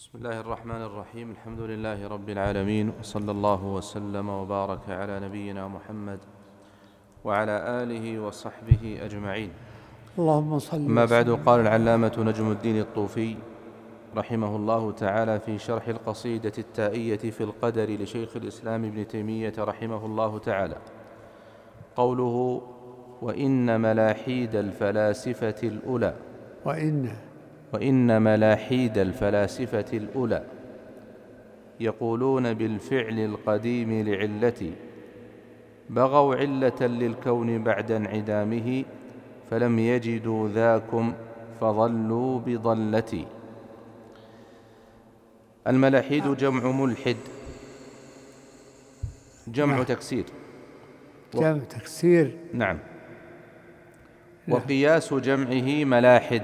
بسم الله الرحمن الرحيم. الحمد لله رب العالمين، وصلى الله وسلم وبارك على نبينا محمد وعلى آله وصحبه أجمعين. اللهم صل وسلم. أما بعد، قال العلامة نجم الدين الطوفي رحمه الله تعالى في شرح القصيدة التائية في القدر لشيخ الإسلام ابن تيمية رحمه الله تعالى، قوله: وإن ملاحيد الفلاسفة الأولى وإن ملاحيد الفلاسفة الأولى يقولون بالفعل القديم لعلتي، بغوا علة للكون بعد انعدامه، فلم يجدوا ذاكم فضلوا بضلتي. الملاحيد جمع ملحد، جمع تكسير. جمع تكسير. نعم. وقياس جمعه ملاحد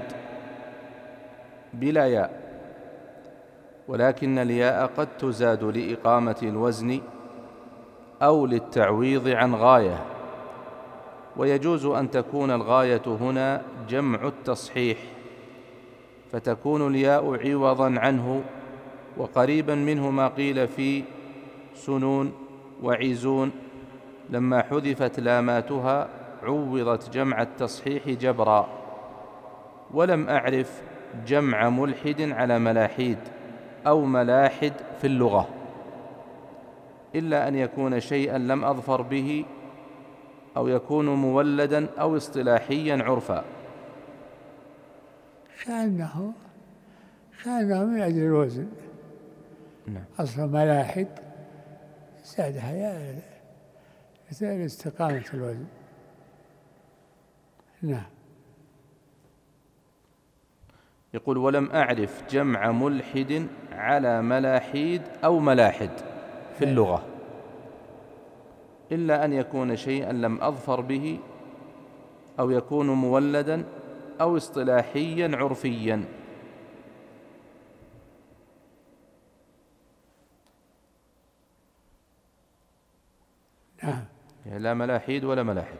بلا ياء، ولكن الياء قد تزاد لإقامة الوزن أو للتعويض عن غاية، ويجوز أن تكون الغاية هنا جمع التصحيح، فتكون الياء عوضا عنه، وقريبا منه ما قيل في سنون وعزون، لما حذفت لاماتها عوضت جمع التصحيح جبرا. ولم أعرف جمع ملحد على ملاحيد أو ملاحد في اللغة، إلا أن يكون شيئا لم أظفر به، أو يكون مولدا أو اصطلاحيا عرفا. كأنه من أجل الوزن. نعم. أصل ملاحد زادها يا لاستقامة الوزن. نعم. يقول: ولم أعرف جمع ملحد على ملاحيد أو ملاحد في اللغة، إلا أن يكون شيئا لم أظفر به، أو يكون مولدا أو اصطلاحيا عرفيا. نعم. يعني لا ملاحيد ولا ملاحد.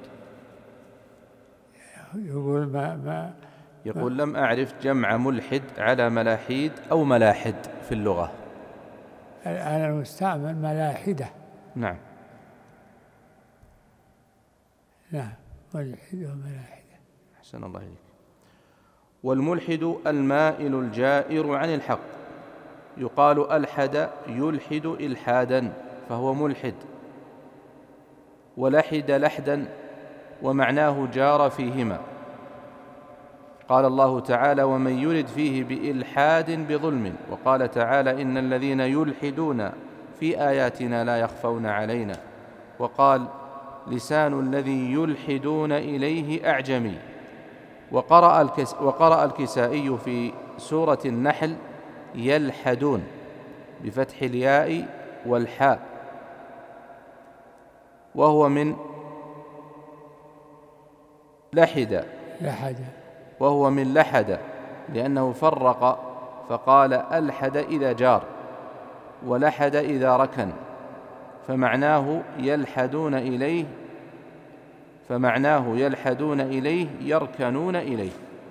يقول لم أعرف جمع ملحد على ملاحيد أو ملاحد في اللغة. على المستعمل ملاحدة. نعم. نعم. ملحد وملاحدة. أحسن الله إليك. والملحد المائل الجائر عن الحق، يقال ألحد يلحد إلحادا فهو ملحد، ولحد لحدا، ومعناه جار فيهما. قال الله تعالى: ومن يرد فيه بإلحاد بظلم. وقال تعالى: إن الذين يلحدون في آياتنا لا يخفون علينا. وقال: لسان الذي يلحدون إليه أعجمي. وقرأ الكسائي في سورة النحل: يلحدون بفتح الياء والحاء، وهو من لحد، وهو من لحد، لأنه فرق فقال ألحد إذا جار ولحد إذا ركن، فمعناه يلحدون إليه يركنون إليه.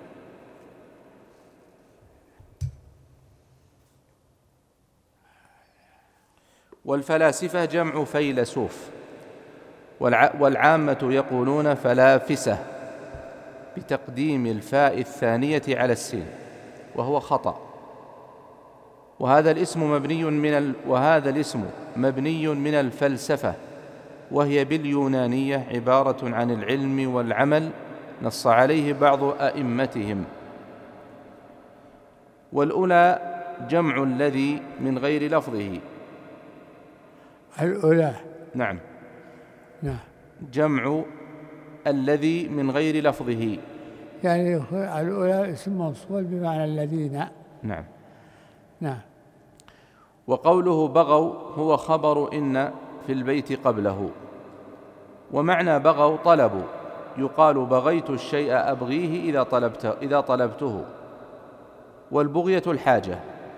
والفلاسفة جمع فيلسوف، والعامة يقولون فلافسة بتقديم الفاء الثانية على السين، وهو خطأ. وهذا الاسم مبني من الفلسفة، وهي باليونانية عبارة عن العلم والعمل، نص عليه بعض أئمتهم. والأولى جمع الذي من غير لفظه. الأولى. نعم. جمع الذي من غير لفظه، يعني الأولى اسم موصول بمعنى الذين. نعم. نعم. وقوله بغوا هو خبر إن في البيت قبله، ومعنى بغوا طلبوا، يقال بغيت الشيء أبغيه إذا طلبته، والبغية الحاجة.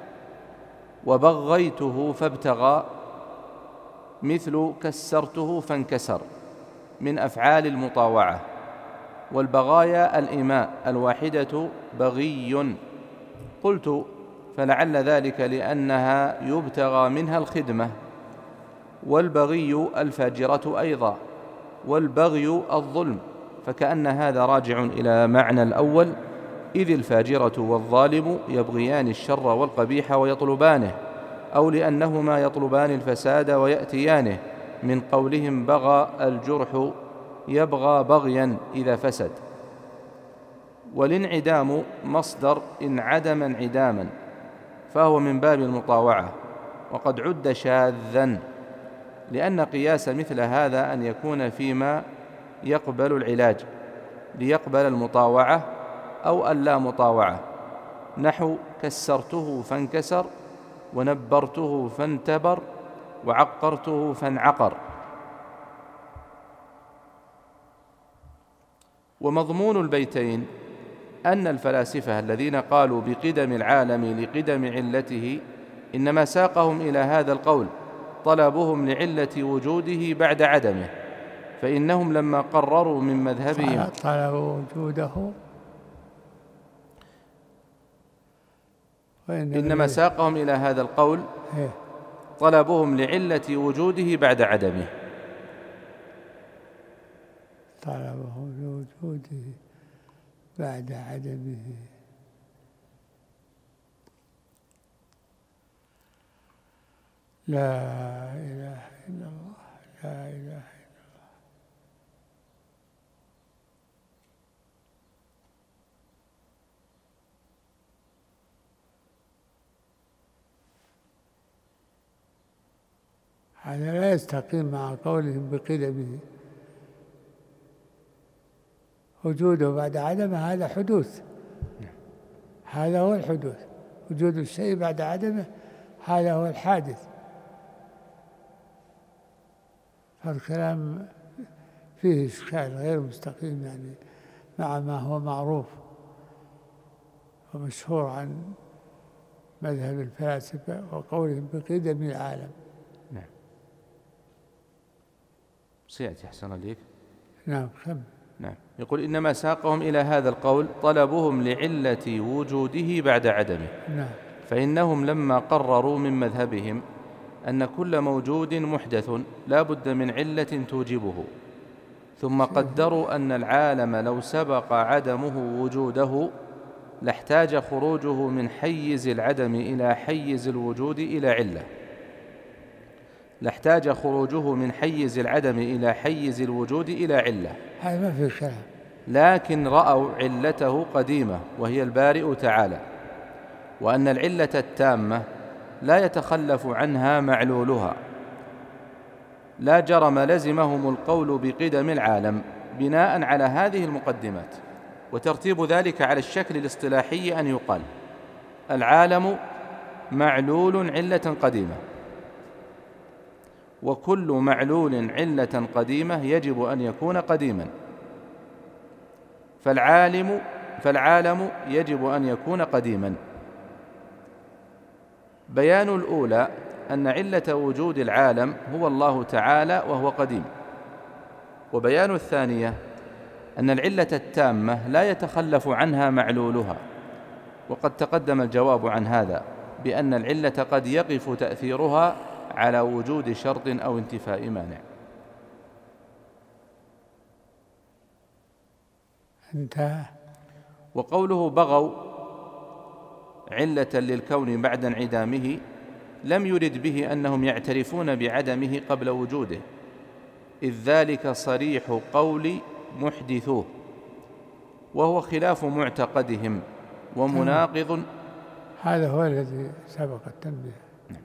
وبغيته فابتغى، مثل كسرته فانكسر، من أفعال المطاوعة. والبغايا الإماء الواحدة بغي. قلت: فلعل ذلك لأنها يبتغى منها الخدمة، والبغي الفاجرة أيضا، والبغي الظلم، فكأن هذا راجع إلى معنى الأول، إذ الفاجرة والظالم يبغيان الشر والقبيح ويطلبانه، أو لأنهما يطلبان الفساد ويأتيانه، من قولهم بغى الجرح يبغى بغيا إذا فسد. والانعدام مصدر انعدم انعداما، فهو من باب المطاوعة، وقد عد شاذا، لأن قياس مثل هذا أن يكون فيما يقبل العلاج ليقبل المطاوعة أو اللا مطاوعة، نحو كسرته فانكسر، ونبرته فانتبر، وعقرته فانعقر. ومضمون البيتين أن الفلاسفة الذين قالوا بقدم العالم لقدم علته إنما ساقهم إلى هذا القول طلبهم لعلة وجوده بعد عدمه، فإنهم لما قرروا من مذهبهم طلبوا وجوده، إنما ساقهم إلى هذا القول طلبهم لعلة وجوده بعد عدمه، طلبه لوجوده بعد عدمه. لا إله إلا الله، لا إله إلا الله. هذا لا يستقيم مع قولهم بقدمه. وجوده بعد عدمه هذا حدوث، هذا هو الحدوث. وجود الشيء بعد عدمه هذا هو الحادث. فالكلام فيه إشكال غير مستقيم يعني مع ما هو معروف ومشهور عن مذهب الفلاسفة وقولهم بقدم العالم. نعم. سيأتي أحسن ليك. نعم. نعم. يقول إنما ساقهم إلى هذا القول طلبهم لعلة وجوده بعد عدمه. نعم. فإنهم لما قرروا من مذهبهم أن كل موجود محدث لا بد من علة توجبه، ثم قدروا أن العالم لو سبق عدمه وجوده لاحتاج خروجه من حيز العدم إلى حيز الوجود إلى علة، لاحتاج خروجه من حيز العدم إلى حيز الوجود إلى علة. هذا ما في كلام. لكن رأوا علته قديمة وهي البارئ تعالى، وأن العلة التامة لا يتخلف عنها معلولها، لا جرم لزمهم القول بقدم العالم بناء على هذه المقدمات. وترتيب ذلك على الشكل الاصطلاحي أن يقال العالم معلول علة قديمة، وكل معلول علة قديمة يجب أن يكون قديما، فالعالم يجب أن يكون قديما. بيان الأولى أن علة وجود العالم هو الله تعالى وهو قديم، وبيان الثانية أن العلة التامة لا يتخلف عنها معلولها، وقد تقدم الجواب عن هذا بأن العلة قد يقف تأثيرها على وجود شرط أو انتفاء مانع. انتهى. وقوله بغوا علة للكون بعد انعدامه لم يرد به أنهم يعترفون بعدمه قبل وجوده، إذ ذلك صريح قول محدثوه، وهو خلاف معتقدهم ومناقض. هذا هو الذي سبق التنبيه.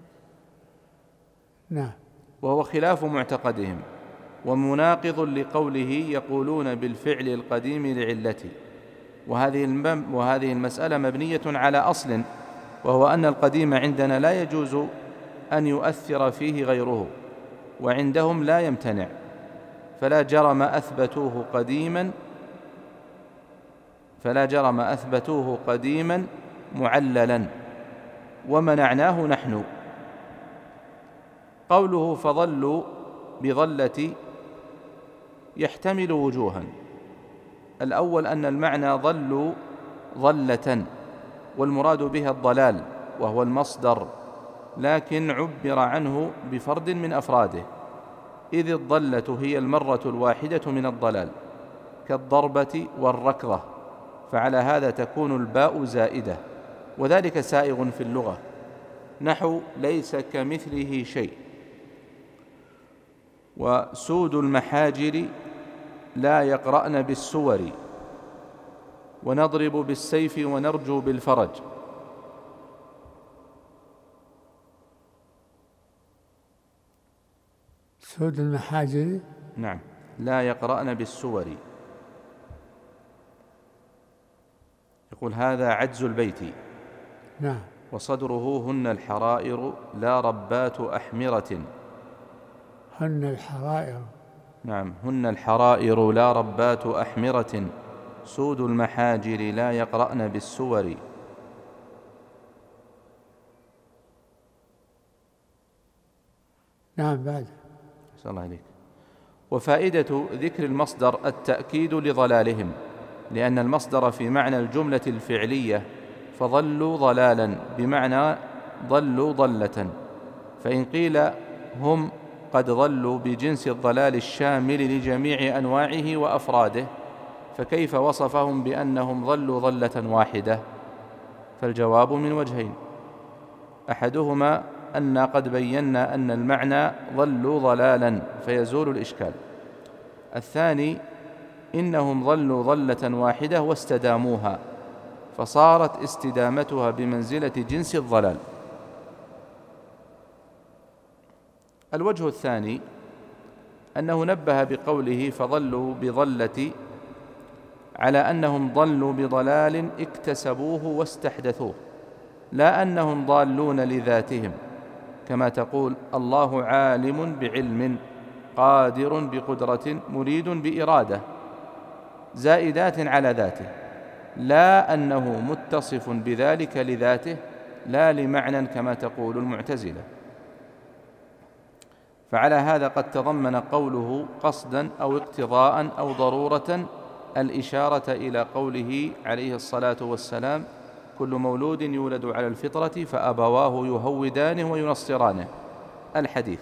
نعم. وهو خلاف معتقدهم ومناقض لقوله يقولون بالفعل القديم لعلته. وهذه المسألة مبنية على أصل، وهو أن القديم عندنا لا يجوز أن يؤثر فيه غيره، وعندهم لا يمتنع، فلا جرم أثبتوه قديما معللا، ومنعناه نحن. قوله فظلوا بظلة يحتمل وجوها. الأول أن المعنى ظلوا ظلة، والمراد بها الضلال، وهو المصدر، لكن عبر عنه بفرد من أفراده، إذ الضلة هي المرة الواحدة من الضلال كالضربة والركضة، فعلى هذا تكون الباء زائدة، وذلك سائغ في اللغة، نحو ليس كمثله شيء. وسود المحاجر لا يقرأن بالسور، ونضرب بالسيف ونرجو بالفرج. سود المحاجر نعم، لا يقرأن بالسور. يقول هذا عجز البيت. نعم. وصدره هن الحرائر لا ربات أحمرة. هن الحرائر. نعم، هن الحرائر لا ربات أحمرة، سود المحاجر لا يقرأن بالسور. نعم. بعد. أحسن الله عليك. وفائدة ذكر المصدر التأكيد لضلالهم، لأن المصدر في معنى الجملة الفعلية، فضلوا ضلالا بمعنى ضلوا ضلة، فإن قيل هم قد ضلوا بجنس الضلال الشامل لجميع أنواعه وأفراده، فكيف وصفهم بأنهم ضلوا ضلة واحدة؟ فالجواب من وجهين: أحدهما أن قد بينا أن المعنى ضلوا ضلالا فيزول الإشكال. الثاني إنهم ضلوا ضلة واحدة واستداموها، فصارت استدامتها بمنزلة جنس الضلال. الوجه الثاني أنه نبه بقوله فضلوا بضلة على أنهم ضلوا بضلال اكتسبوه واستحدثوه، لا أنهم ضالون لذاتهم، كما تقول الله عالم بعلم، قادر بقدرة، مريد بإرادة، زائدات على ذاته، لا أنه متصف بذلك لذاته لا لمعنى كما تقول المعتزلة. فعلى هذا قد تضمن قوله قصدا أو اقتضاء أو ضرورة الإشارة إلى قوله عليه الصلاة والسلام: كل مولود يولد على الفطرة فأبواه يهودانه وينصرانه، الحديث.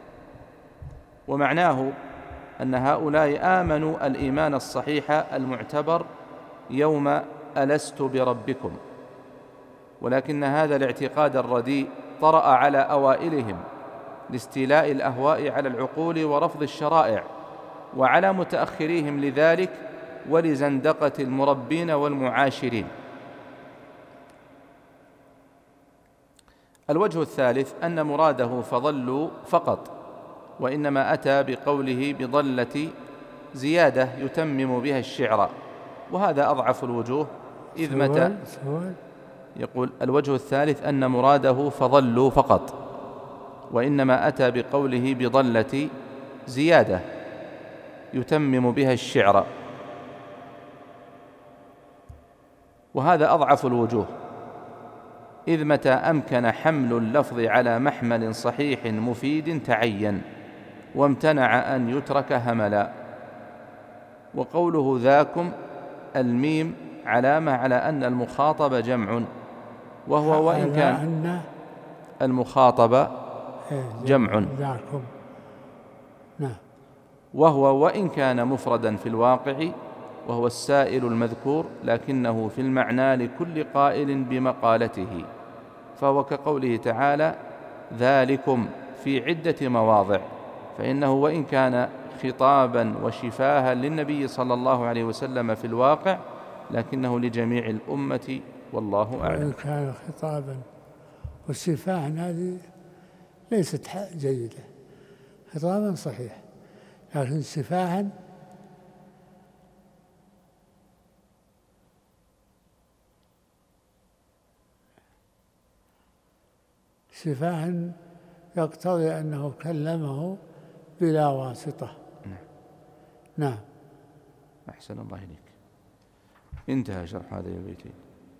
ومعناه أن هؤلاء آمنوا الإيمان الصحيح المعتبر يوم ألست بربكم، ولكن هذا الاعتقاد الرديء طرأ على أوائلهم لاستيلاء الأهواء على العقول ورفض الشرائع، وعلى متأخريهم لذلك ولزندقة المربين والمعاشرين. الوجه الثالث أن مراده فضلوا فقط، وإنما أتى بقوله بضلة زيادة يتمم بها الشعر، وهذا أضعف الوجوه. إذ متى يقول الوجه الثالث أن مراده فضلوا فقط، وإنما أتى بقوله بضلة زيادة يتمم بها الشعر، وهذا أضعف الوجوه. إذ متى أمكن حمل اللفظ على محمل صحيح مفيد تعين، وامتنع أن يترك هملا. وقوله ذاكم الميم علامة على أن المخاطب جمع، وهو وإن كان المخاطب جمع، وهو وإن كان مفردا في الواقع، وهو السائل المذكور، لكنه في المعنى لكل قائل بمقالته، فهو كقوله تعالى ذلكم في عدة مواضع، فإنه وإن كان خطابا وشفاها للنبي صلى الله عليه وسلم في الواقع، لكنه لجميع الأمة، والله أعلم. وإن كان خطابا وشفاها هذه ليست جيدة، خطابا صحيح، لكن شفاها يقتضي أنه كلمه بلا واسطة. نعم. أحسن الله إليك. انتهى شرح هذه البيتين.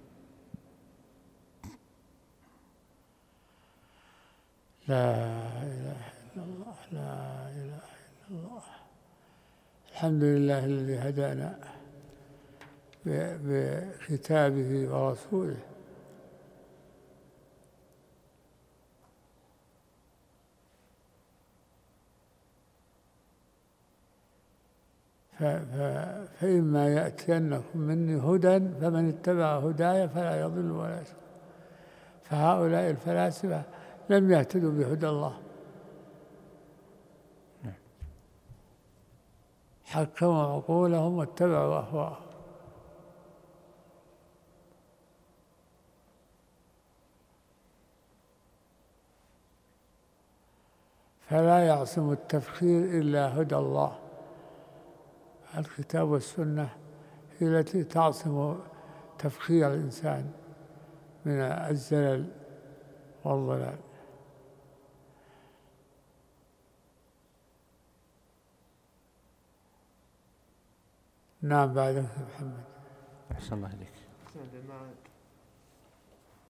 لا إله إلا الله، لا إله إلا الله. الحمد لله الذي هدانا بكتابه ورسوله فإما يأتينكم مني هدى فمن اتبع هداي فلا يضل ولا يشقى. فهؤلاء الفلاسفة لم يهتدوا بهدى الله، حكموا عقولهم واتبعوا أهواءهم. فلا يعصم التفكير إلا هدى الله. الكتاب والسنة هي التي تعصم تفكير الإنسان من الزلل والضلال. نعم، بعدك محمد. أحسن الله إليك.